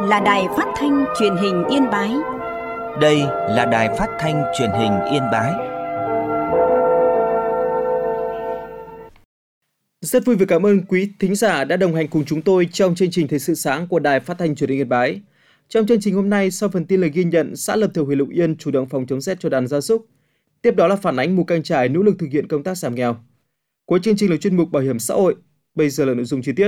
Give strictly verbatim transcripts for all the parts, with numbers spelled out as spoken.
là Đài Phát thanh Truyền hình Yên Bái. Đây là Đài Phát thanh Truyền hình Yên Bái. Rất vui và cảm ơn quý thính giả đã đồng hành cùng chúng tôi trong chương trình Thời sự sáng của Đài Phát thanh Truyền hình Yên Bái. Trong chương trình hôm nay, sau phần tin lời ghi nhận xã Lập Thượng, huyện Lục Yên chủ động phòng chống rét cho đàn gia súc, tiếp đó là phản ánh Mù Cang Chải nỗ lực thực hiện công tác giảm nghèo. Cuối chương trình là chuyên mục Bảo hiểm xã hội. Bây giờ là nội dung chi tiết.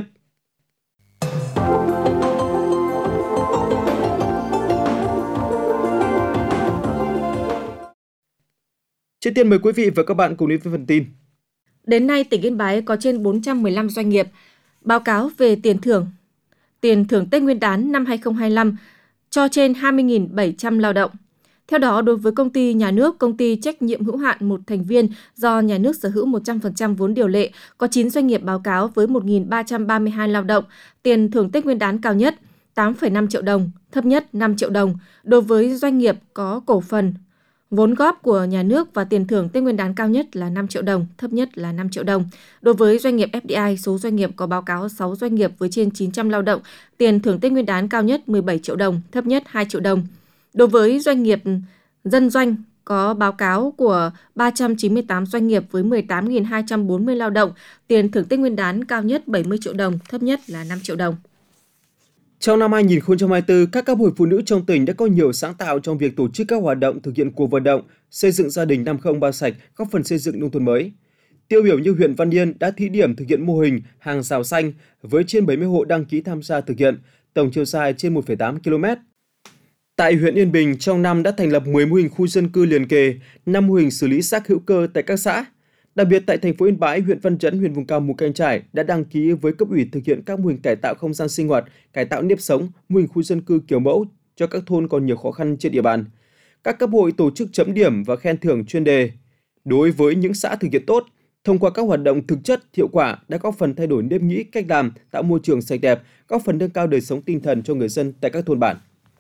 Trước tiên mời quý vị và các bạn cùng đến với phần tin. Đến nay, tỉnh Yên Bái có trên bốn trăm mười lăm doanh nghiệp báo cáo về tiền thưởng, tiền thưởng Tết Nguyên đán năm hai không hai lăm cho trên hai mươi nghìn bảy trăm lao động. Theo đó, đối với công ty nhà nước, công ty trách nhiệm hữu hạn một thành viên do nhà nước sở hữu một trăm phần trăm vốn điều lệ, có chín doanh nghiệp báo cáo với một nghìn ba trăm ba mươi hai lao động, tiền thưởng Tết Nguyên đán cao nhất tám phẩy năm triệu đồng, thấp nhất năm triệu đồng. Đối với doanh nghiệp có cổ phần, vốn góp của nhà nước và tiền thưởng Tết Nguyên đán cao nhất là năm triệu đồng, thấp nhất là năm triệu đồng. Đối với doanh nghiệp ép đê i, số doanh nghiệp có báo cáo sáu doanh nghiệp với trên chín trăm lao động, tiền thưởng Tết Nguyên đán cao nhất mười bảy triệu đồng, thấp nhất hai triệu đồng. Đối với doanh nghiệp dân doanh có báo cáo của ba trăm chín mươi tám doanh nghiệp với mười tám nghìn hai trăm bốn mươi lao động, tiền thưởng Tết Nguyên đán cao nhất bảy mươi triệu đồng, thấp nhất là năm triệu đồng. Trong năm hai nghìn không trăm hai mươi tư, các cấp hội phụ nữ trong tỉnh đã có nhiều sáng tạo trong việc tổ chức các hoạt động thực hiện cuộc vận động xây dựng gia đình năm không ba sạch, góp phần xây dựng nông thôn mới. Tiêu biểu như huyện Văn Yên đã thí điểm thực hiện mô hình hàng rào xanh với trên bảy mươi hộ đăng ký tham gia thực hiện, tổng chiều dài trên một phẩy tám ki lô mét. Tại huyện Yên Bình, trong năm đã thành lập mười mô hình khu dân cư liền kề, năm mô hình xử lý rác hữu cơ tại các xã. Đặc biệt tại thành phố Yên Bái, huyện Văn Chấn, huyện vùng cao Mù Cang Chải đã đăng ký với cấp ủy thực hiện các mô hình cải tạo không gian sinh hoạt, cải tạo nếp sống, mô hình khu dân cư kiểu mẫu cho các thôn còn nhiều khó khăn trên địa bàn. Các cấp hội tổ chức chấm điểm và khen thưởng chuyên đề. Đối với những xã thực hiện tốt, thông qua các hoạt động thực chất, hiệu quả đã góp phần thay đổi nếp nghĩ, cách làm, tạo môi trường sạch đẹp, góp phần nâng cao đời sống tinh thần cho người dân tại các thôn bản.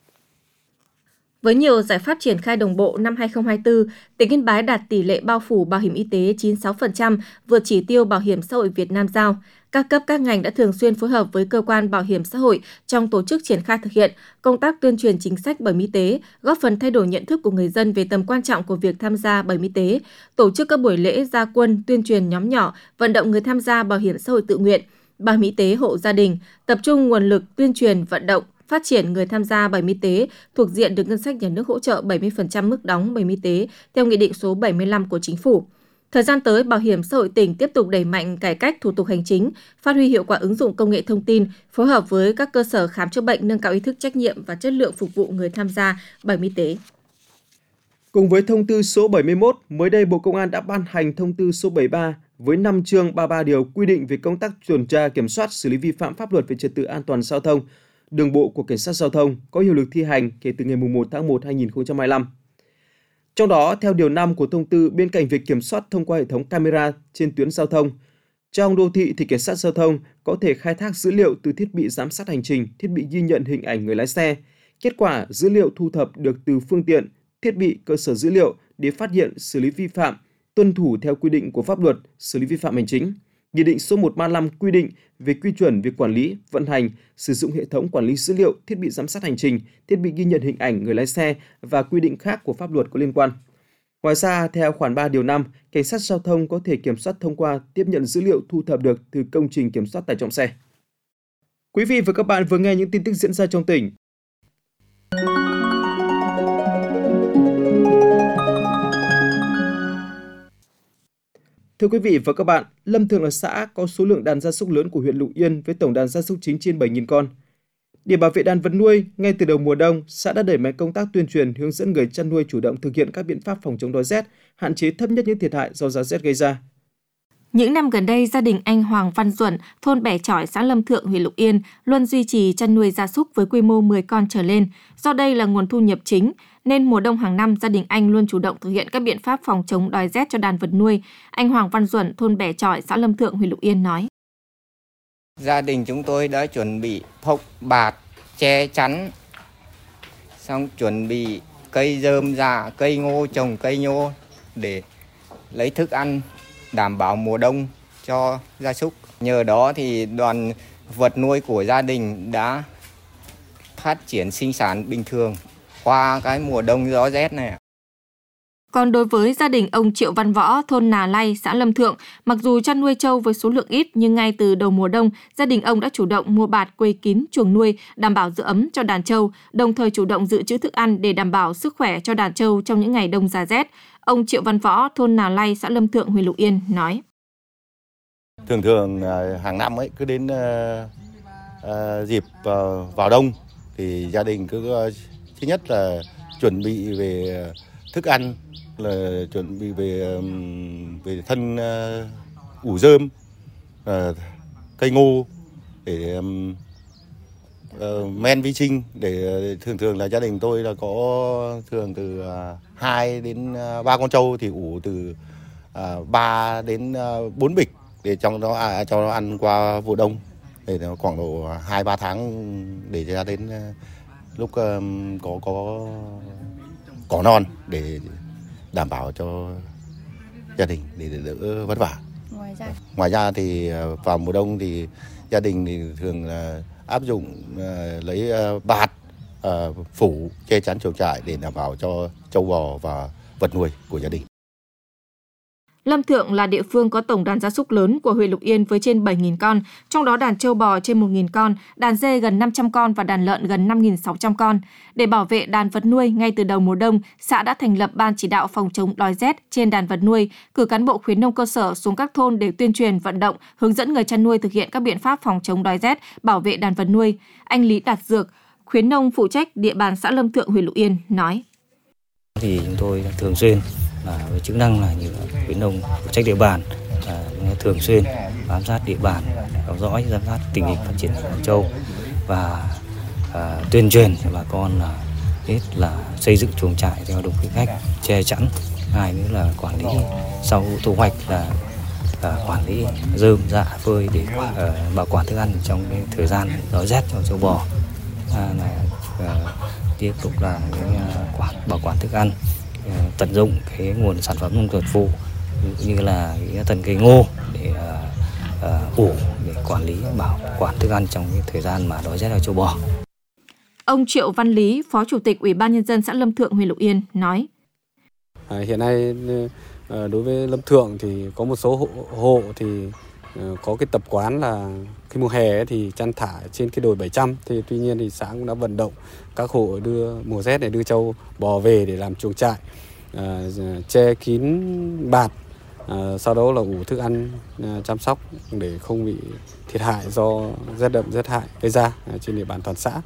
Với nhiều giải pháp triển khai đồng bộ năm hai không hai tư, tỉnh Yên Bái đạt tỷ lệ bao phủ bảo hiểm y tế chín mươi sáu phần trăm, vượt chỉ tiêu Bảo hiểm xã hội Việt Nam giao. Các cấp các ngành đã thường xuyên phối hợp với cơ quan bảo hiểm xã hội trong tổ chức triển khai thực hiện công tác tuyên truyền chính sách bảo hiểm y tế, góp phần thay đổi nhận thức của người dân về tầm quan trọng của việc tham gia bảo hiểm y tế, tổ chức các buổi lễ ra quân tuyên truyền nhóm nhỏ, vận động người tham gia bảo hiểm xã hội tự nguyện, bảo hiểm y tế hộ gia đình, tập trung nguồn lực tuyên truyền vận động phát triển người tham gia bảo hiểm y tế thuộc diện được ngân sách nhà nước hỗ trợ bảy mươi phần trăm mức đóng bảo hiểm y tế theo Nghị định số bảy mươi lăm của Chính phủ. Thời gian tới, Bảo hiểm xã hội tỉnh tiếp tục đẩy mạnh cải cách thủ tục hành chính, phát huy hiệu quả ứng dụng công nghệ thông tin, phối hợp với các cơ sở khám chữa bệnh nâng cao ý thức trách nhiệm và chất lượng phục vụ người tham gia bảo hiểm y tế. Cùng với thông tư số bảy mươi mốt, mới đây Bộ Công an đã ban hành thông tư số bảy mươi ba với năm chương ba mươi ba điều quy định về công tác tuần tra kiểm soát xử lý vi phạm pháp luật về trật tự an toàn giao thông đường bộ của Cảnh sát Giao thông có hiệu lực thi hành kể từ ngày mùng một tháng một năm hai nghìn không trăm hai mươi lăm. Trong đó, theo điều năm của thông tư, bên cạnh việc kiểm soát thông qua hệ thống camera trên tuyến giao thông, trong đô thị thì Cảnh sát Giao thông có thể khai thác dữ liệu từ thiết bị giám sát hành trình, thiết bị ghi nhận hình ảnh người lái xe. Kết quả, dữ liệu thu thập được từ phương tiện, thiết bị, cơ sở dữ liệu để phát hiện, xử lý vi phạm, tuân thủ theo quy định của pháp luật, xử lý vi phạm hành chính. Nghị định số một trăm ba mươi lăm quy định về quy chuẩn về quản lý, vận hành, sử dụng hệ thống quản lý dữ liệu, thiết bị giám sát hành trình, thiết bị ghi nhận hình ảnh người lái xe và quy định khác của pháp luật có liên quan. Ngoài ra, theo khoản ba điều năm, Cảnh sát Giao thông có thể kiểm soát thông qua tiếp nhận dữ liệu thu thập được từ công trình kiểm soát tải trọng xe. Quý vị và các bạn vừa nghe những tin tức diễn ra trong tỉnh. Thưa quý vị và các bạn, Lâm Thượng là xã có số lượng đàn gia súc lớn của huyện Lục Yên với tổng đàn gia súc chính trên bảy nghìn con. Để bảo vệ đàn vật nuôi, ngay từ đầu mùa đông, xã đã đẩy mạnh công tác tuyên truyền hướng dẫn người chăn nuôi chủ động thực hiện các biện pháp phòng chống đói rét, hạn chế thấp nhất những thiệt hại do giá rét gây ra. Những năm gần đây, gia đình anh Hoàng Văn Duẩn, thôn Bẻ Chỏi, xã Lâm Thượng, huyện Lục Yên luôn duy trì chăn nuôi gia súc với quy mô mười con trở lên. Do đây là nguồn thu nhập chính, nên mùa đông hàng năm gia đình anh luôn chủ động thực hiện các biện pháp phòng chống đói rét cho đàn vật nuôi. Anh Hoàng Văn Duẩn, thôn Bẻ Chỏi, xã Lâm Thượng, huyện Lục Yên nói: Gia đình chúng tôi đã chuẩn bị thốc bạt, che chắn, xong chuẩn bị cây rơm rạ, cây ngô, trồng cây nhô để lấy thức ăn đảm bảo mùa đông cho gia súc. Nhờ đó thì đoàn vật nuôi của gia đình đã phát triển sinh sản bình thường qua cái mùa đông gió rét này. Còn đối với gia đình ông Triệu Văn Võ, thôn Nà Lay, xã Lâm Thượng, mặc dù chăn nuôi trâu với số lượng ít nhưng ngay từ đầu mùa đông, gia đình ông đã chủ động mua bạt quây kín chuồng nuôi, đảm bảo giữ ấm cho đàn trâu, đồng thời chủ động dự trữ thức ăn để đảm bảo sức khỏe cho đàn trâu trong những ngày đông giá rét. Ông Triệu Văn Võ, thôn Nà Lay, xã Lâm Thượng, huyện Lục Yên nói: Thường thường hàng năm ấy cứ đến uh, uh, dịp uh, vào đông thì gia đình cứ uh, thứ nhất là chuẩn bị về thức ăn, là chuẩn bị về về thân uh, ủ rơm, uh, cây ngô để um, uh, men vi sinh, để uh, thường thường là gia đình tôi là có thường từ uh, hai đến ba con trâu thì ủ từ uh, ba đến bốn bịch để trong đó à, cho nó ăn qua vụ đông, để nó khoảng độ hai ba tháng để ra đến uh, lúc um, có có cỏ non để đảm bảo cho gia đình để đỡ vất vả. Ngoài ra, ngoài ra thì vào mùa đông thì gia đình thì thường là áp dụng uh, lấy uh, bạt uh, phủ che chắn chuồng trại để đảm bảo cho trâu bò và vật nuôi của gia đình. Lâm Thượng là địa phương có tổng đàn gia súc lớn của huyện Lục Yên với trên bảy nghìn con, trong đó đàn trâu bò trên một nghìn con, đàn dê gần năm trăm con và đàn lợn gần năm nghìn sáu trăm con. Để bảo vệ đàn vật nuôi, ngay từ đầu mùa đông, xã đã thành lập ban chỉ đạo phòng chống đói rét trên đàn vật nuôi, cử cán bộ khuyến nông cơ sở xuống các thôn để tuyên truyền, vận động, hướng dẫn người chăn nuôi thực hiện các biện pháp phòng chống đói rét, bảo vệ đàn vật nuôi. Anh Lý Đạt Dược, khuyến nông phụ trách địa bàn xã Lâm Thượng, huyện Lục Yên nói: Thì chúng tôi thường xuyên là với chức năng là như khuyến nông phụ trách địa bàn, à, thường xuyên bám sát địa bàn, theo dõi giám sát tình hình phát triển đàn trâu và à, tuyên truyền cho bà con là biết là xây dựng chuồng trại theo đúng quy cách, che chắn. Hai nữa là quản lý sau thu hoạch là à, quản lý rơm rạ phơi để à, bảo quản thức ăn trong cái thời gian đói rét cho trâu bò. À, là à, tiếp tục là cái, à, quản bảo quản thức ăn, tận dụng cái nguồn sản phẩm nông nghiệp phụ như là cái tần cây ngô để uh, uh, ủ để quản lý bảo quản thức ăn trong cái thời gian mà đói rét ở châu bò. Ông Triệu Văn Lý, Phó Chủ tịch Ủy ban Nhân dân xã Lâm Thượng, huyện Lục Yên nói: à, hiện nay đối với Lâm Thượng thì có một số hộ, hộ thì có cái tập quán là khi mùa hè thì chăn thả trên cái đồi bảy trăm, thì tuy nhiên thì xã cũng đã vận động các hộ đưa mùa rét để đưa trâu bò về để làm chuồng trại, à, che kín bạt, à, sau đó là ủ thức ăn, à, chăm sóc để không bị thiệt hại do rét đậm rét hại gây ra à, trên địa bàn toàn xã.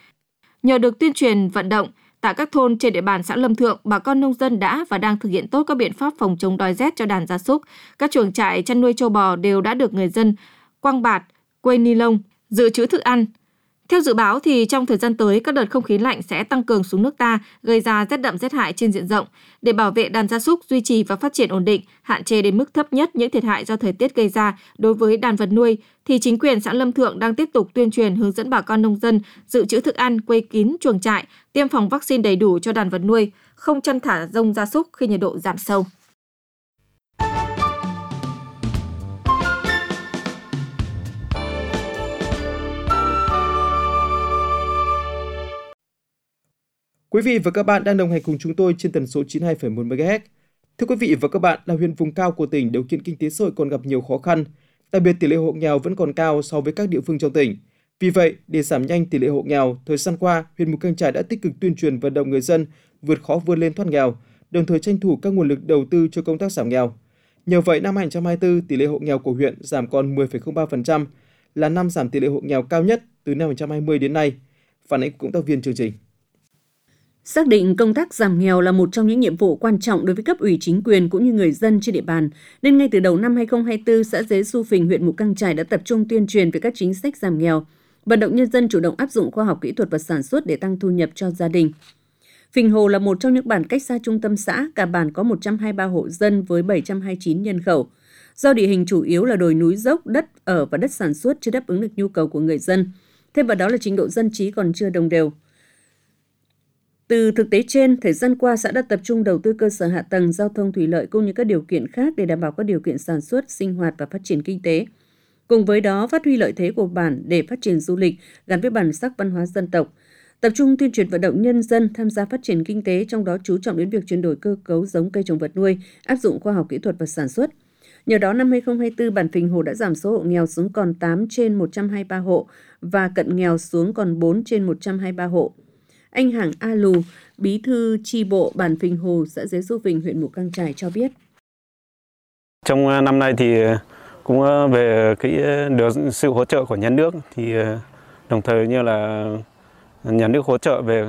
Nhờ được tuyên truyền vận động, tại các thôn trên địa bàn xã Lâm Thượng, bà con nông dân đã và đang thực hiện tốt các biện pháp phòng chống đói rét cho đàn gia súc. Các chuồng trại chăn nuôi trâu bò đều đã được người dân quăng bạt, quây ni lông, dự trữ thức ăn. Theo dự báo thì trong thời gian tới, các đợt không khí lạnh sẽ tăng cường xuống nước ta, gây ra rét đậm rét hại trên diện rộng. Để bảo vệ đàn gia súc duy trì và phát triển ổn định, hạn chế đến mức thấp nhất những thiệt hại do thời tiết gây ra đối với đàn vật nuôi, thì chính quyền xã Lâm Thượng đang tiếp tục tuyên truyền, hướng dẫn bà con nông dân dự trữ thức ăn, quây kín chuồng trại, tiêm phòng vaccine đầy đủ cho đàn vật nuôi, không chăn thả rông gia súc khi nhiệt độ giảm sâu. Quý vị và các bạn đang đồng hành cùng chúng tôi trên tần số chín mươi hai phẩy một mê ga héc. Thưa quý vị và các bạn, là huyện vùng cao của tỉnh, điều kiện kinh tế xã hội còn gặp nhiều khó khăn, đặc biệt tỷ lệ hộ nghèo vẫn còn cao so với các địa phương trong tỉnh. Vì vậy, để giảm nhanh tỷ lệ hộ nghèo, thời gian qua, huyện Mù Cang Chải đã tích cực tuyên truyền vận động người dân vượt khó vươn lên thoát nghèo, đồng thời tranh thủ các nguồn lực đầu tư cho công tác giảm nghèo. Nhờ vậy, năm hai không hai tư, tỷ lệ hộ nghèo của huyện giảm còn mười phẩy không ba phần trăm, là năm giảm tỷ lệ hộ nghèo cao nhất từ năm hai không hai không đến nay. Phản ánh của cộng tác viên chương trình. Xác định công tác giảm nghèo là một trong những nhiệm vụ quan trọng đối với cấp ủy chính quyền cũng như người dân trên địa bàn, nên ngay từ đầu năm hai không hai tư, xã Dế Du Phình, huyện Mù Cang Chải đã tập trung tuyên truyền về các chính sách giảm nghèo, vận động nhân dân chủ động áp dụng khoa học kỹ thuật và sản xuất để tăng thu nhập cho gia đình. Phình Hồ là một trong những bản cách xa trung tâm xã, cả bản có một trăm hai mươi ba hộ dân với bảy trăm hai mươi chín nhân khẩu. Do địa hình chủ yếu là đồi núi dốc, đất ở và đất sản xuất chưa đáp ứng được nhu cầu của người dân. Thêm vào đó là trình độ dân trí còn chưa đồng đều. Từ thực tế trên, thời gian qua xã đã tập trung đầu tư cơ sở hạ tầng, giao thông thủy lợi cũng như các điều kiện khác để đảm bảo các điều kiện sản xuất, sinh hoạt và phát triển kinh tế. Cùng với đó, phát huy lợi thế của bản để phát triển du lịch gắn với bản sắc văn hóa dân tộc, tập trung tuyên truyền vận động nhân dân tham gia phát triển kinh tế, trong đó chú trọng đến việc chuyển đổi cơ cấu giống cây trồng vật nuôi, áp dụng khoa học kỹ thuật và sản xuất. Nhờ đó, năm hai không hai tư, bản Phình Hồ đã giảm số hộ nghèo xuống còn tám trên một trăm hai mươi ba hộ và cận nghèo xuống còn bốn trên một trăm hai mươi ba hộ. Anh Hằng A Lù, bí thư chi bộ bản Phình Hồ, xã Dế Du Phình, huyện Mù Cang Chải cho biết. Trong năm nay thì cũng về cái được sự hỗ trợ của nhà nước, thì đồng thời như là nhà nước hỗ trợ về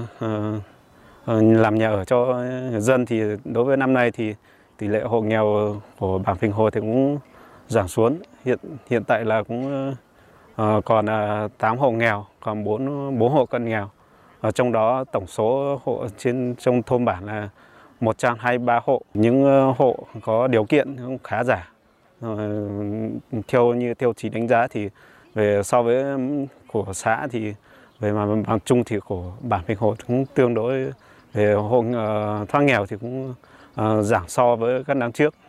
làm nhà ở cho người dân, thì đối với năm nay thì tỷ lệ hộ nghèo của bản Phình Hồ thì cũng giảm xuống. Hiện hiện tại là cũng còn tám hộ nghèo, còn bốn bốn hộ cận nghèo. Ở trong đó tổng số hộ trên trong thôn bản là một trăm hai mươi ba hộ. Những hộ có điều kiện cũng khá giả. Theo như tiêu chí đánh giá thì về so với của xã thì về mặt bằng chung thì của bản Phình Hồ cũng tương đối, về hộ thoát nghèo thì cũng uh, giảm so với các năm trước.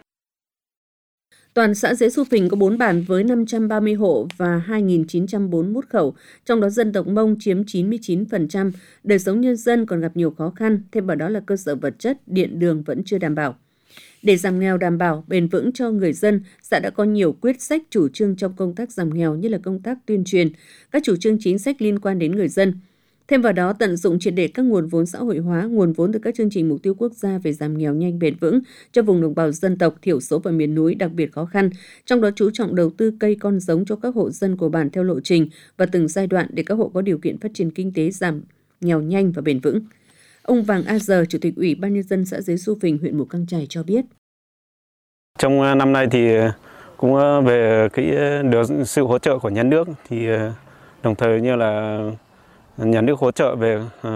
Toàn xã Dế Du Phình có bốn bản với năm trăm ba mươi hộ và hai nghìn chín trăm bốn mươi mốt khẩu, trong đó dân tộc Mông chiếm chín mươi chín phần trăm, đời sống nhân dân còn gặp nhiều khó khăn, thêm vào đó là cơ sở vật chất, điện đường vẫn chưa đảm bảo. Để giảm nghèo đảm bảo, bền vững cho người dân, xã đã có nhiều quyết sách chủ trương trong công tác giảm nghèo như là công tác tuyên truyền, các chủ trương chính sách liên quan đến người dân. Thêm vào đó, tận dụng triệt để các nguồn vốn xã hội hóa, nguồn vốn từ các chương trình mục tiêu quốc gia về giảm nghèo nhanh bền vững cho vùng đồng bào dân tộc thiểu số và miền núi đặc biệt khó khăn, trong đó chú trọng đầu tư cây con giống cho các hộ dân của bản theo lộ trình và từng giai đoạn để các hộ có điều kiện phát triển kinh tế giảm nghèo nhanh và bền vững. Ông Vàng A Giờ, Chủ tịch Ủy ban Nhân dân xã Dế Du Phình, huyện Mù Cang Chải cho biết. Trong năm nay thì cũng về cái được sự hỗ trợ của nhà nước, thì đồng thời như là nhà nước hỗ trợ về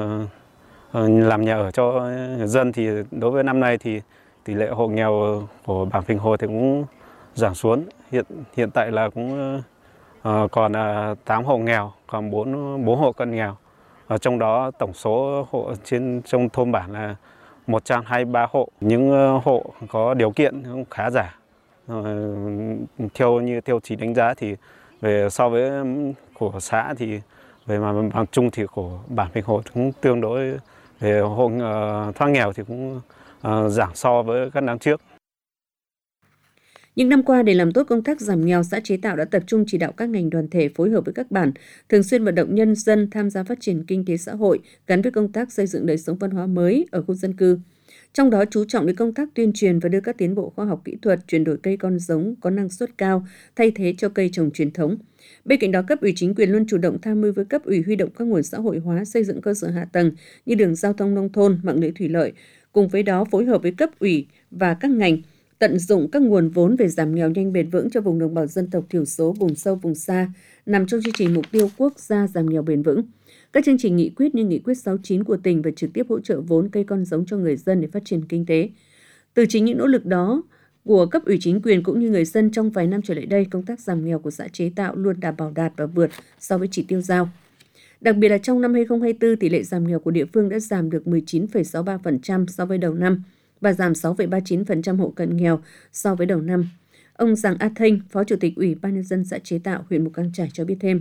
làm nhà ở cho người dân, thì đối với năm nay thì tỷ lệ hộ nghèo của bản Phình Hồ thì cũng giảm xuống. Hiện hiện tại là cũng còn tám hộ nghèo, còn bốn bốn hộ cận nghèo. Ở trong đó tổng số hộ trên trong thôn bản là một trăm hai mươi ba hộ. Những hộ có điều kiện cũng khá giả. Theo như tiêu chí đánh giá thì về so với của xã thì về mặt bằng chung thì của bản Phình Hồ cũng tương đối, về hộ thoát nghèo thì cũng giảm so với các năm trước. Những năm qua, để làm tốt công tác giảm nghèo, xã Chế Tạo đã tập trung chỉ đạo các ngành đoàn thể phối hợp với các bản, thường xuyên vận động nhân dân tham gia phát triển kinh tế xã hội gắn với công tác xây dựng đời sống văn hóa mới ở khu dân cư. Trong đó chú trọng đến công tác tuyên truyền và đưa các tiến bộ khoa học kỹ thuật, chuyển đổi cây con giống có năng suất cao thay thế cho cây trồng truyền thống. Bên cạnh đó, cấp ủy chính quyền luôn chủ động tham mưu với cấp ủy huy động các nguồn xã hội hóa xây dựng cơ sở hạ tầng như đường giao thông nông thôn, mạng lưới thủy lợi. Cùng với đó, phối hợp với cấp ủy và các ngành tận dụng các nguồn vốn về giảm nghèo nhanh bền vững cho vùng đồng bào dân tộc thiểu số, vùng sâu, vùng xa, nằm trong chương trình mục tiêu quốc gia giảm nghèo bền vững. Các chương trình nghị quyết như nghị quyết sáu mươi chín của tỉnh và trực tiếp hỗ trợ vốn cây con giống cho người dân để phát triển kinh tế. Từ chính những nỗ lực đó của cấp ủy chính quyền cũng như người dân trong vài năm trở lại đây, công tác giảm nghèo của xã Chế Tạo luôn đảm bảo đạt và vượt so với chỉ tiêu giao. Đặc biệt là trong năm hai không hai tư, tỷ lệ giảm nghèo của địa phương đã giảm được mười chín phẩy sáu mươi ba phần trăm so với đầu năm và giảm sáu phẩy ba mươi chín phần trăm hộ cận nghèo so với đầu năm. Ông Giàng A Thanh, Phó Chủ tịch Ủy ban Nhân dân xã Chế Tạo, huyện Mù Cang Chải cho biết thêm.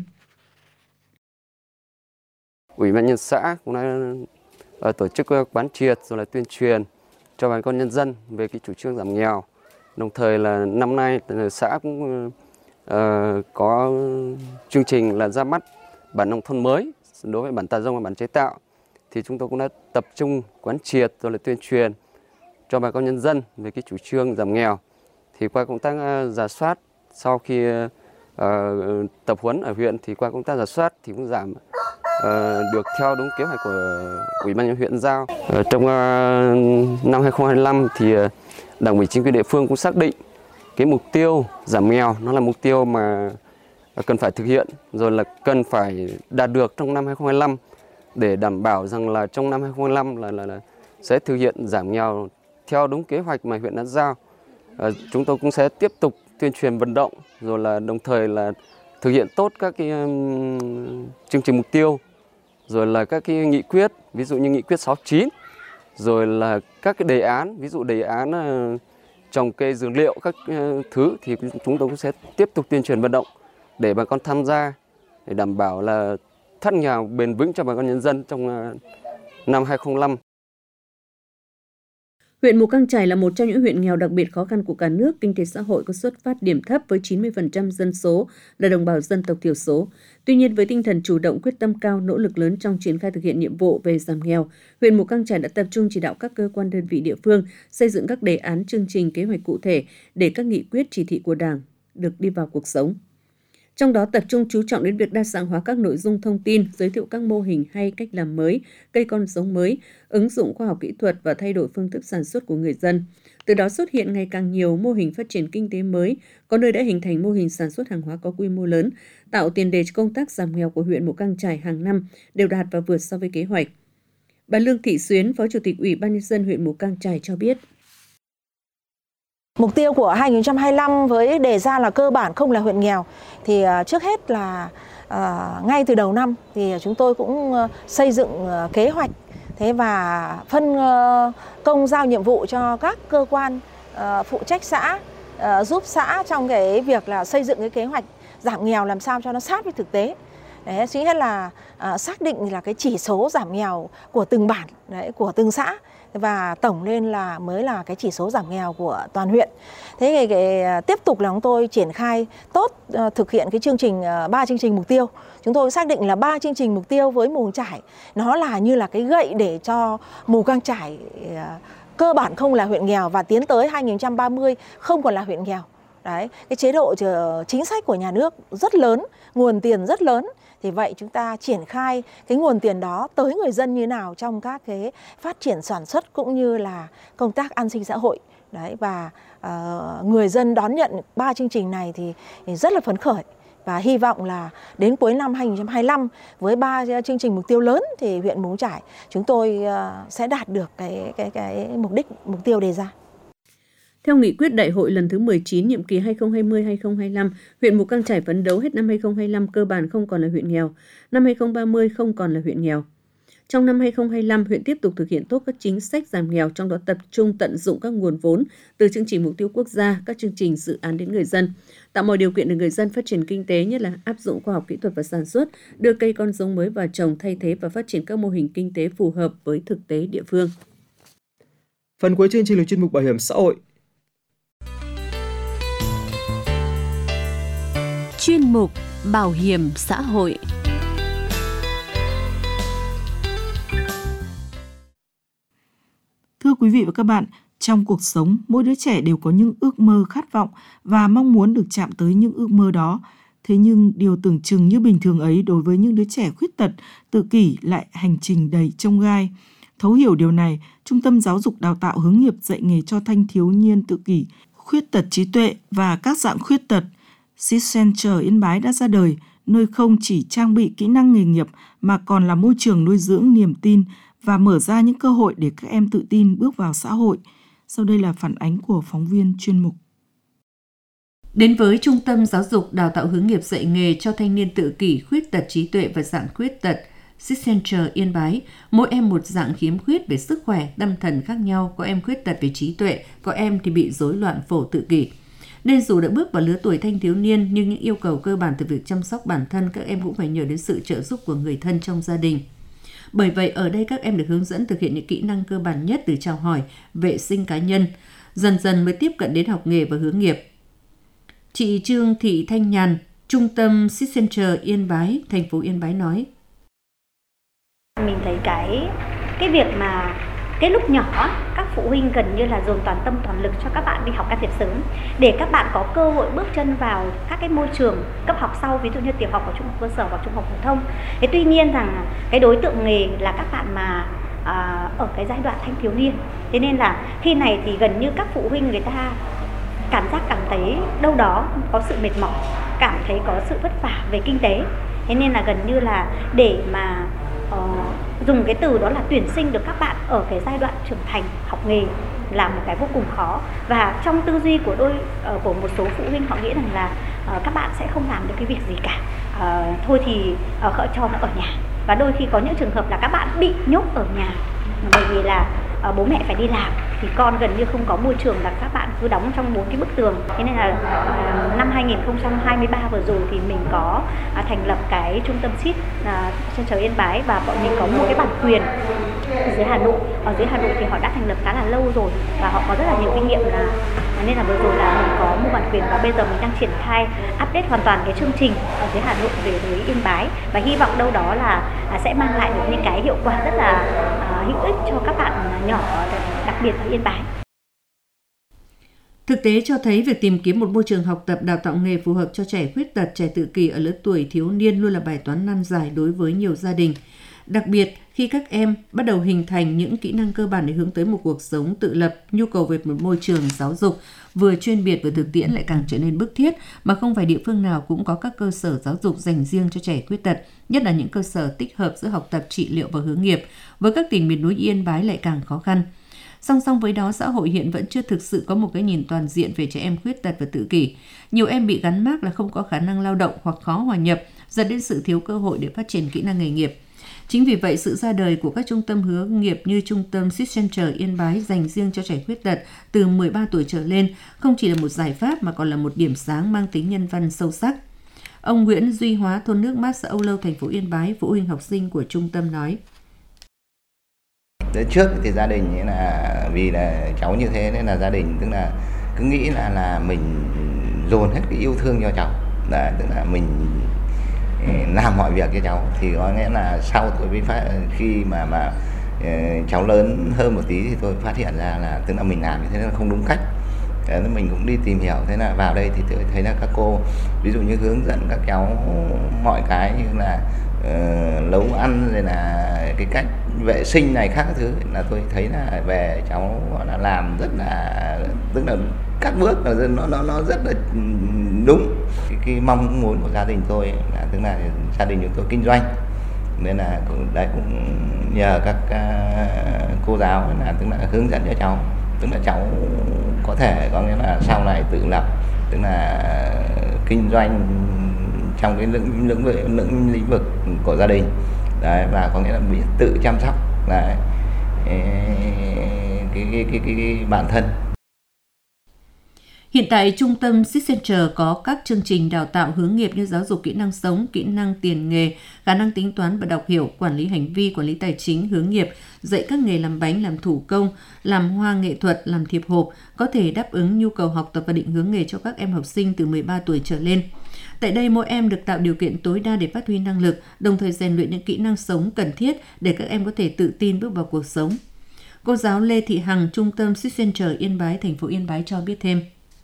Ủy ban nhân xã cũng đã tổ chức quán triệt rồi là tuyên truyền cho bà con nhân dân về cái chủ trương giảm nghèo. Đồng thời là năm nay xã cũng uh, có chương trình là ra mắt bản nông thôn mới đối với bản Tà Rông và bản Chế Tạo. Thì chúng tôi cũng đã tập trung quán triệt rồi là tuyên truyền cho bà con nhân dân về cái chủ trương giảm nghèo. Thì qua công tác uh, rà soát, sau khi uh, tập huấn ở huyện thì qua công tác rà soát thì cũng giảm uh, được theo đúng kế hoạch của Ủy ban nhân huyện giao. Uh, trong uh, năm hai không hai lăm thì uh, Đảng ủy chính quyền địa phương cũng xác định cái mục tiêu giảm nghèo nó là mục tiêu mà cần phải thực hiện, rồi là cần phải đạt được trong năm hai không hai lăm để đảm bảo rằng là trong năm hai không hai lăm là, là, là sẽ thực hiện giảm nghèo theo đúng kế hoạch mà huyện đã giao. À, chúng tôi cũng sẽ tiếp tục tuyên truyền vận động, rồi là đồng thời là thực hiện tốt các cái um, chương trình mục tiêu, rồi là các cái nghị quyết, ví dụ như nghị quyết sáu mươi chín, rồi là các cái đề án, ví dụ đề án uh, trồng cây dược liệu các uh, thứ thì chúng tôi cũng sẽ tiếp tục tuyên truyền vận động để bà con tham gia để đảm bảo là thoát nghèo bền vững cho bà con nhân dân trong năm hai không không năm. Huyện Mù Cang Chải là một trong những huyện nghèo đặc biệt khó khăn của cả nước, kinh tế xã hội có xuất phát điểm thấp với chín mươi phần trăm dân số là đồng bào dân tộc thiểu số. Tuy nhiên, với tinh thần chủ động, quyết tâm cao, nỗ lực lớn trong triển khai thực hiện nhiệm vụ về giảm nghèo, huyện Mù Cang Chải đã tập trung chỉ đạo các cơ quan đơn vị địa phương xây dựng các đề án, chương trình, kế hoạch cụ thể để các nghị quyết, chỉ thị của Đảng được đi vào cuộc sống. Trong đó tập trung chú trọng đến việc đa dạng hóa các nội dung thông tin, giới thiệu các mô hình hay cách làm mới, cây con giống mới, ứng dụng khoa học kỹ thuật và thay đổi phương thức sản xuất của người dân. Từ đó xuất hiện ngày càng nhiều mô hình phát triển kinh tế mới, có nơi đã hình thành mô hình sản xuất hàng hóa có quy mô lớn, tạo tiền đề cho công tác giảm nghèo của huyện Mù Cang Chải hàng năm đều đạt và vượt so với kế hoạch. Bà Lương Thị Xuyến, Phó Chủ tịch Ủy ban nhân dân huyện Mù Cang Chải cho biết. Mục tiêu của hai không hai lăm với đề ra là cơ bản không là huyện nghèo thì trước hết là uh, ngay từ đầu năm thì chúng tôi cũng uh, xây dựng uh, kế hoạch thế và phân uh, công giao nhiệm vụ cho các cơ quan uh, phụ trách xã uh, giúp xã trong cái việc là xây dựng cái kế hoạch giảm nghèo làm sao cho nó sát với thực tế. Đấy, chính hết là uh, xác định là cái chỉ số giảm nghèo của từng bản, đấy, của từng xã và tổng lên là mới là cái chỉ số giảm nghèo của toàn huyện. Thế thì cái, tiếp tục là chúng tôi triển khai tốt uh, thực hiện cái chương trình ba uh, chương trình mục tiêu. Chúng tôi xác định là ba chương trình mục tiêu với Mù Cang Chải, nó là như là cái gậy để cho Mù Cang Chải uh, cơ bản không là huyện nghèo và tiến tới hai không ba mươi không còn là huyện nghèo. Đấy, cái chế độ chính sách của nhà nước rất lớn, nguồn tiền rất lớn. Thì vậy chúng ta triển khai cái nguồn tiền đó tới người dân như nào trong các cái phát triển sản xuất cũng như là công tác an sinh xã hội. Đấy, và uh, người dân đón nhận ba chương trình này thì, thì rất là phấn khởi. Và hy vọng là đến cuối năm hai không hai lăm với ba chương trình mục tiêu lớn thì huyện Mù Cang Chải chúng tôi uh, sẽ đạt được cái, cái, cái mục đích, mục tiêu đề ra. Theo nghị quyết đại hội lần thứ mười chín nhiệm kỳ hai không hai không đến hai không hai lăm, huyện Mù Cang Chải phấn đấu hết năm hai không hai lăm cơ bản không còn là huyện nghèo, năm hai không ba mươi không còn là huyện nghèo. Trong năm hai không hai lăm, huyện tiếp tục thực hiện tốt các chính sách giảm nghèo, trong đó tập trung tận dụng các nguồn vốn từ chương trình mục tiêu quốc gia, các chương trình dự án đến người dân, tạo mọi điều kiện để người dân phát triển kinh tế, nhất là áp dụng khoa học kỹ thuật và sản xuất, đưa cây con giống mới vào trồng thay thế và phát triển các mô hình kinh tế phù hợp với thực tế địa phương. Phần cuối chương trình là chuyên mục bảo hiểm xã hội. Chuyên mục Bảo hiểm xã hội. Thưa quý vị và các bạn, trong cuộc sống, mỗi đứa trẻ đều có những ước mơ, khát vọng và mong muốn được chạm tới những ước mơ đó. Thế nhưng điều tưởng chừng như bình thường ấy đối với những đứa trẻ khuyết tật, tự kỷ lại hành trình đầy chông gai. Thấu hiểu điều này, Trung tâm Giáo dục Đào tạo hướng nghiệp dạy nghề cho thanh thiếu niên tự kỷ, khuyết tật trí tuệ và các dạng khuyết tật Six Center Yên Bái đã ra đời, nơi không chỉ trang bị kỹ năng nghề nghiệp mà còn là môi trường nuôi dưỡng niềm tin và mở ra những cơ hội để các em tự tin bước vào xã hội. Sau đây là phản ánh của phóng viên chuyên mục. Đến với Trung tâm Giáo dục Đào tạo hướng nghiệp dạy nghề cho thanh niên tự kỷ, khuyết tật trí tuệ và dạng khuyết tật Six Center Yên Bái, mỗi em một dạng khiếm khuyết về sức khỏe, tâm thần khác nhau, có em khuyết tật về trí tuệ, có em thì bị rối loạn phổ tự kỷ. Nên dù đã bước vào lứa tuổi thanh thiếu niên nhưng những yêu cầu cơ bản từ việc chăm sóc bản thân các em cũng phải nhờ đến sự trợ giúp của người thân trong gia đình. Bởi vậy ở đây các em được hướng dẫn thực hiện những kỹ năng cơ bản nhất từ chào hỏi, vệ sinh cá nhân, dần dần mới tiếp cận đến học nghề và hướng nghiệp. Chị Trương Thị Thanh Nhàn, Trung tâm Six Center Yên Bái, thành phố Yên Bái nói. Mình thấy cái cái việc mà cái lúc nhỏ các phụ huynh gần như là dồn toàn tâm toàn lực cho các bạn đi học can thiệp sớm để các bạn có cơ hội bước chân vào các cái môi trường cấp học sau, ví dụ như tiểu học và trung học cơ sở và trung học phổ thông. Thế tuy nhiên rằng cái đối tượng nghề là các bạn mà à, ở cái giai đoạn thanh thiếu niên. Thế nên là khi này thì gần như các phụ huynh người ta cảm giác cảm thấy đâu đó có sự mệt mỏi, cảm thấy có sự vất vả về kinh tế. Thế nên là gần như là để mà uh, dùng cái từ đó là tuyển sinh được các bạn ở cái giai đoạn trưởng thành học nghề là một cái vô cùng khó. Và trong tư duy của đôi uh, của một số phụ huynh họ nghĩ rằng là uh, các bạn sẽ không làm được cái việc gì cả, uh, thôi thì uh, cho nó ở nhà. Và đôi khi có những trường hợp là các bạn bị nhốt ở nhà bởi vì là uh, bố mẹ phải đi làm. thì con gần như không có môi trường là các bạn cứ đóng trong bốn cái bức tường. Thế nên là uh, năm hai nghìn không trăm hai mươi ba vừa rồi thì mình có uh, thành lập cái trung tâm ét i tê uh, Center Yên Bái, và bọn mình có mua cái bản quyền ở dưới Hà Nội. Ở dưới Hà Nội thì họ đã thành lập khá là lâu rồi và họ có rất là nhiều kinh nghiệm, là nên là vừa rồi là mình có mua bản quyền và bây giờ mình đang triển khai update hoàn toàn cái chương trình ở dưới Hà Nội về với Yên Bái, và hy vọng đâu đó là sẽ mang lại được những cái hiệu quả rất là uh, hữu ích cho các bạn nhỏ, đặc biệt ở Yên Bái. Thực tế cho thấy việc tìm kiếm một môi trường học tập đào tạo nghề phù hợp cho trẻ khuyết tật, trẻ tự kỷ ở lứa tuổi thiếu niên luôn là bài toán nan giải đối với nhiều gia đình. Đặc biệt khi các em bắt đầu hình thành những kỹ năng cơ bản để hướng tới một cuộc sống tự lập, nhu cầu về một môi trường giáo dục vừa chuyên biệt vừa thực tiễn lại càng trở nên bức thiết, mà không phải địa phương nào cũng có các cơ sở giáo dục dành riêng cho trẻ khuyết tật, nhất là những cơ sở tích hợp giữa học tập, trị liệu và hướng nghiệp. Với các tỉnh miền núi Yên Bái lại càng khó khăn. Song song với đó, xã hội hiện vẫn chưa thực sự có một cái nhìn toàn diện về trẻ em khuyết tật và tự kỷ. Nhiều em bị gắn mác là không có khả năng lao động hoặc khó hòa nhập, dẫn đến sự thiếu cơ hội để phát triển kỹ năng nghề nghiệp. Chính vì vậy, sự ra đời của các trung tâm hướng nghiệp như trung tâm ét i tê Center Yên Bái dành riêng cho trẻ khuyết tật từ mười ba tuổi trở lên không chỉ là một giải pháp mà còn là một điểm sáng mang tính nhân văn sâu sắc. Ông Nguyễn Duy Hóa, thôn Nước Mát, xã Âu Lâu, thành phố Yên Bái, phụ huynh học sinh của trung tâm nói. Trước thì gia đình là vì là cháu như thế nên là gia đình tức là cứ nghĩ là là mình dồn hết cái yêu thương cho cháu, là tức là mình làm mọi việc cho cháu, thì có nghĩa là sau tôi mới phát khi mà mà cháu lớn hơn một tí thì tôi phát hiện ra là tức là mình làm như thế là không đúng cách. Thế nên mình cũng đi tìm hiểu, thế là vào đây thì tôi thấy là các cô ví dụ như hướng dẫn các cháu mọi cái như là uh, nấu ăn rồi là cái cách vệ sinh này khác thứ, là tôi thấy là về cháu gọi là làm rất là, tức là các bước là nó nó nó rất là đúng cái, cái mong muốn của gia đình tôi, là tức là gia đình chúng tôi kinh doanh nên là cũng đấy cũng nhờ các uh, cô giáo là tức là hướng dẫn cho cháu, tức là cháu có thể có nghĩa là sau này tự lập, tức là kinh doanh trong cái lĩnh lĩnh vực lĩnh lĩnh vực của gia đình đấy, và có nghĩa là biết tự chăm sóc đấy cái cái cái, cái, cái bản thân. Hiện tại, Trung tâm ét i tê Center có các chương trình đào tạo hướng nghiệp như giáo dục kỹ năng sống, kỹ năng tiền nghề, khả năng tính toán và đọc hiểu, quản lý hành vi, quản lý tài chính, hướng nghiệp, dạy các nghề làm bánh, làm thủ công, làm hoa nghệ thuật, làm thiệp hộp, có thể đáp ứng nhu cầu học tập và định hướng nghề cho các em học sinh từ mười ba tuổi trở lên. Tại đây, mỗi em được tạo điều kiện tối đa để phát huy năng lực, đồng thời rèn luyện những kỹ năng sống cần thiết để các em có thể tự tin bước vào cuộc sống. Cô giáo Lê Thị Hằng, Trung tâm ét i tê Center Yên Bái, thành phố Yên Bái cho biết thêm.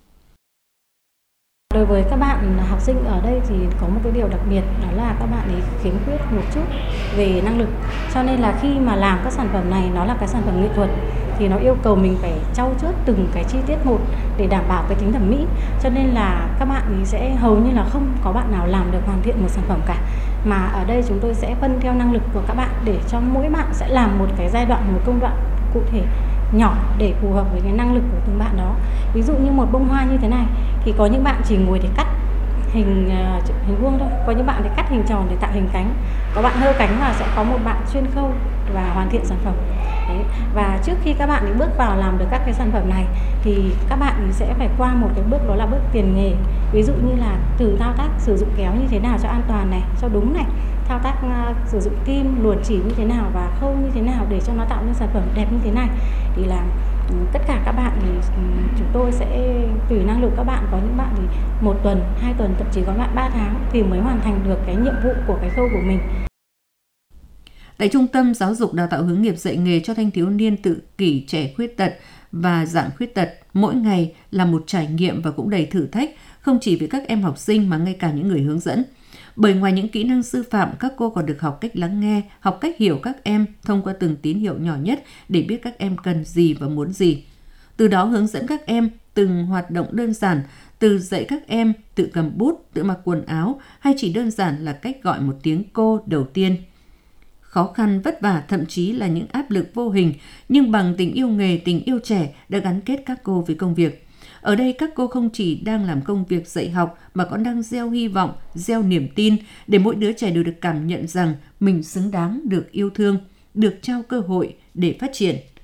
Đối với các bạn học sinh ở đây thì có một cái điều đặc biệt, đó là các bạn ấy khiếm khuyết một chút về năng lực. Cho nên là khi mà làm các sản phẩm này, nó là cái sản phẩm nghệ thuật, thì nó yêu cầu mình phải trau chuốt từng cái chi tiết một để đảm bảo cái tính thẩm mỹ. Cho nên là các bạn ấy sẽ hầu như là không có bạn nào làm được hoàn thiện một sản phẩm cả. Mà ở đây chúng tôi sẽ phân theo năng lực của các bạn để cho mỗi bạn sẽ làm một cái giai đoạn, một công đoạn cụ thể nhỏ để phù hợp với cái năng lực của từng bạn đó. Ví dụ như một bông hoa như thế này thì có những bạn chỉ ngồi để cắt hình uh, hình vuông thôi, có những bạn để cắt hình tròn để tạo hình cánh, có bạn hơ cánh và sẽ có một bạn chuyên khâu và hoàn thiện sản phẩm. Đấy. Và trước khi các bạn ấy bước vào làm được các cái sản phẩm này thì các bạn ấy sẽ phải qua một cái bước, đó là bước tiền nghề. Ví dụ như là từ thao tác sử dụng kéo như thế nào cho an toàn này, cho đúng này, thao tác uh, sử dụng kim, luồn chỉ như thế nào và khâu như thế nào để cho nó tạo nên sản phẩm đẹp như thế này. Thì là tất cả các bạn thì chúng tôi sẽ tùy năng lực các bạn, có những bạn thì một tuần, hai tuần, thậm chí có bạn ba tháng thì mới hoàn thành được cái nhiệm vụ của cái khâu của mình. Tại Trung tâm Giáo dục Đào tạo hướng nghiệp dạy nghề cho thanh thiếu niên tự kỷ, trẻ khuyết tật và dạng khuyết tật, mỗi ngày là một trải nghiệm và cũng đầy thử thách, không chỉ với các em học sinh mà ngay cả những người hướng dẫn. Bởi ngoài những kỹ năng sư phạm, các cô còn được học cách lắng nghe, học cách hiểu các em thông qua từng tín hiệu nhỏ nhất để biết các em cần gì và muốn gì. Từ đó hướng dẫn các em từng hoạt động đơn giản, từ dạy các em tự cầm bút, tự mặc quần áo hay chỉ đơn giản là cách gọi một tiếng cô đầu tiên. Khó khăn, vất vả, thậm chí là những áp lực vô hình, nhưng bằng tình yêu nghề, tình yêu trẻ đã gắn kết các cô với công việc. Ở đây các cô không chỉ đang làm công việc dạy học mà còn đang gieo hy vọng, gieo niềm tin để mỗi đứa trẻ đều được cảm nhận rằng mình xứng đáng được yêu thương, được trao cơ hội để phát triển.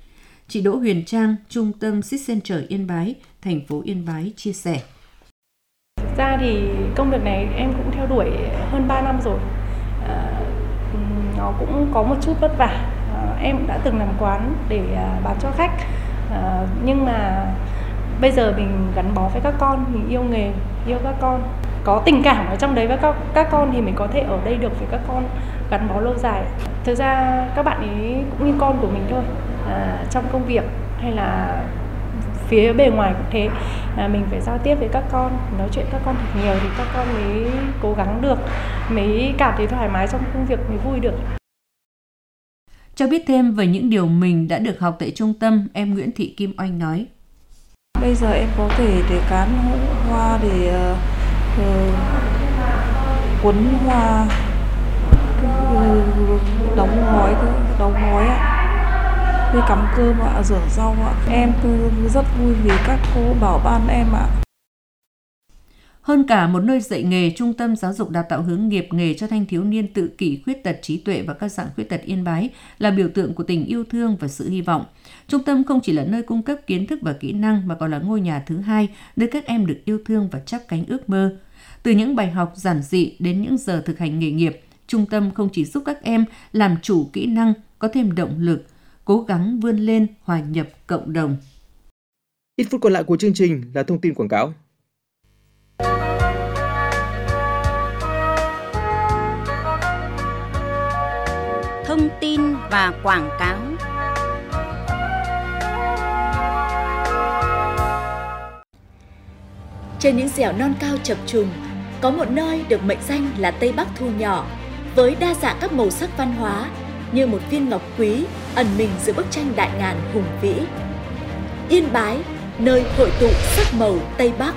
Chị Đỗ Huyền Trang, Trung tâm Seed Center Yên Bái, thành phố Yên Bái chia sẻ. Thực ra thì công việc này em cũng theo đuổi hơn ba năm rồi. À, nó cũng có một chút vất vả. À, em đã từng làm quán để à, bán cho khách. À, nhưng mà bây giờ mình gắn bó với các con, mình yêu nghề, yêu các con, có tình cảm ở trong đấy với các, các con thì mình có thể ở đây được với các con, gắn bó lâu dài. Thực ra các bạn ấy cũng như con của mình thôi. À, trong công việc hay là phía bề ngoài cũng thế, à, mình phải giao tiếp với các con, nói chuyện các con thật nhiều thì các con mới cố gắng được, mới cảm thấy thoải mái trong công việc, mới vui được. Cho biết thêm về những điều mình đã được học tại trung tâm, em Nguyễn Thị Kim Oanh nói. Bây giờ em có thể để cán hoa, để uh, quấn hoa, uh, đóng gói, đóng gói ạ. Đi cắm cơm ạ, rửa rau ạ. Em rất vui vì các cô bảo ban em ạ. Hơn cả một nơi dạy nghề, Trung tâm Giáo dục Đào tạo hướng nghiệp nghề cho thanh thiếu niên tự kỷ, khuyết tật trí tuệ và các dạng khuyết tật Yên Bái là biểu tượng của tình yêu thương và sự hy vọng. Trung tâm không chỉ là nơi cung cấp kiến thức và kỹ năng mà còn là ngôi nhà thứ hai nơi các em được yêu thương và chắp cánh ước mơ. Từ những bài học giản dị đến những giờ thực hành nghề nghiệp, Trung tâm không chỉ giúp các em làm chủ kỹ năng, có thêm động lực, cố gắng vươn lên, hòa nhập cộng đồng. Ít phút còn lại của chương trình là thông tin quảng cáo. Thông tin và quảng cáo. Trên những dẻo non cao chập trùng, có một nơi được mệnh danh là Tây Bắc thu nhỏ, với đa dạng các màu sắc văn hóa như một viên ngọc quý ẩn mình giữa bức tranh đại ngàn hùng vĩ. Yên Bái, nơi hội tụ sắc màu Tây Bắc.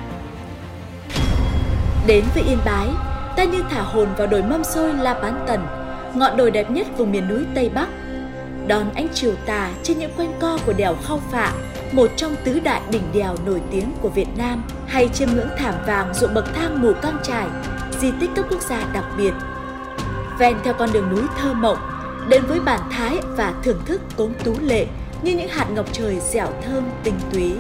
Đến với Yên Bái, ta như thả hồn vào đồi mâm xôi La Bán Tần, ngọn đồi đẹp nhất vùng miền núi Tây Bắc. Đón ánh chiều tà trên những quanh co của đèo Khao Phạ, một trong tứ đại đỉnh đèo nổi tiếng của Việt Nam, hay chiêm ngưỡng thảm vàng ruộng bậc thang Mù Cang Chải, di tích cấp quốc gia đặc biệt. Ven theo con đường núi thơ mộng, đến với bản thái và thưởng thức cốm tú lệ như những hạt ngọc trời dẻo thơm tinh túy.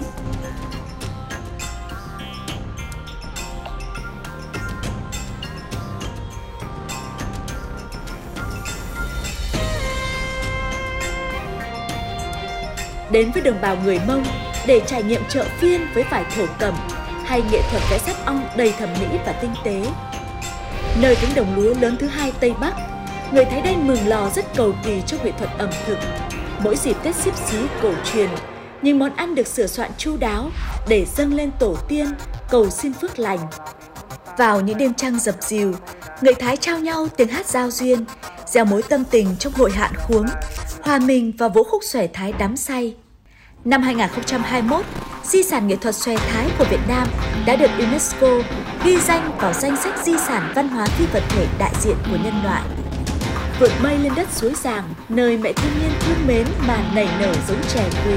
Đến với đồng bào người Mông để trải nghiệm chợ phiên với vải thổ cẩm hay nghệ thuật vẽ sáp ong đầy thẩm mỹ và tinh tế. Nơi cánh đồng lúa lớn thứ hai Tây Bắc, người Thái Đen Mường Lò rất cầu kỳ trong nghệ thuật ẩm thực. Mỗi dịp Tết Xíp Xí cổ truyền, những món ăn được sửa soạn chu đáo để dâng lên tổ tiên, cầu xin phước lành. Vào những đêm trăng dập dìu, người Thái trao nhau tiếng hát giao duyên, gieo mối tâm tình trong hội hạn khuống, hòa mình vào vũ khúc xòe Thái đắm say. Năm hai không hai mốt, di sản nghệ thuật xòe Thái của Việt Nam đã được UNESCO ghi danh vào danh sách di sản văn hóa phi vật thể đại diện của nhân loại. Vượt mây lên đất suối Giàng, nơi mẹ thiên nhiên thương mến mà nảy nở giống chè quý.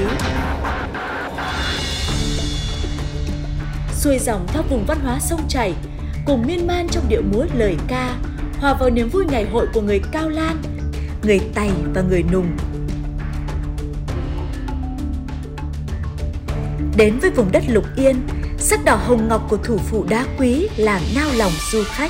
Xuôi dòng theo vùng văn hóa sông chảy, cùng miên man trong điệu múa lời ca, hòa vào niềm vui ngày hội của người Cao Lan, người Tày và người Nùng. Đến với vùng đất Lục Yên, sắc đỏ hồng ngọc của thủ phủ đá quý làm nao lòng du khách.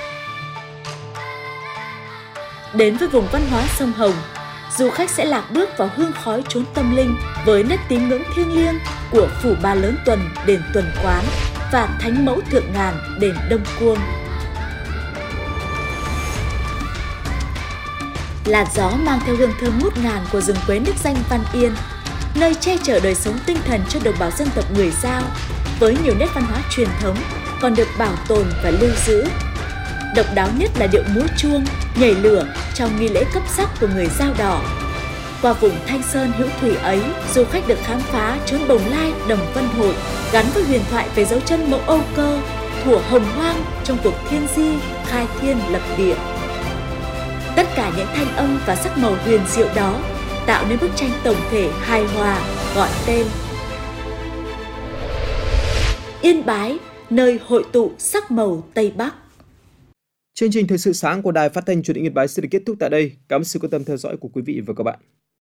Đến với vùng văn hóa sông Hồng, du khách sẽ lạc bước vào hương khói chốn tâm linh với nét tín ngưỡng thiêng liêng của phủ Ba Lớn Tuần, đền Tuần Quán và Thánh Mẫu Thượng Ngàn, đền Đông Cuông. Làn gió mang theo hương thơm ngút ngàn của rừng quế nước danh Văn Yên, nơi che chở đời sống tinh thần cho đồng bào dân tộc người Dao, với nhiều nét văn hóa truyền thống còn được bảo tồn và lưu giữ. Độc đáo nhất là điệu múa chuông, nhảy lửa trong nghi lễ cấp sắc của người Dao Đỏ. Qua vùng Thanh Sơn hữu thủy ấy, du khách được khám phá chốn Bồng Lai, Đồng Vân Hội, gắn với huyền thoại về dấu chân mẫu Âu Cơ, thuở hồng hoang trong cuộc thiên di, khai thiên lập địa. Tất cả những thanh âm và sắc màu huyền diệu đó tạo nên bức tranh tổng thể hài hòa gọi tên Yên Bái, nơi hội tụ sắc màu Tây Bắc. Chương trình Thời sự sáng của Đài Phát thanh Truyền hình Yên Bái sẽ được kết thúc tại đây. Cảm ơn sự quan tâm theo dõi của quý vị và các bạn.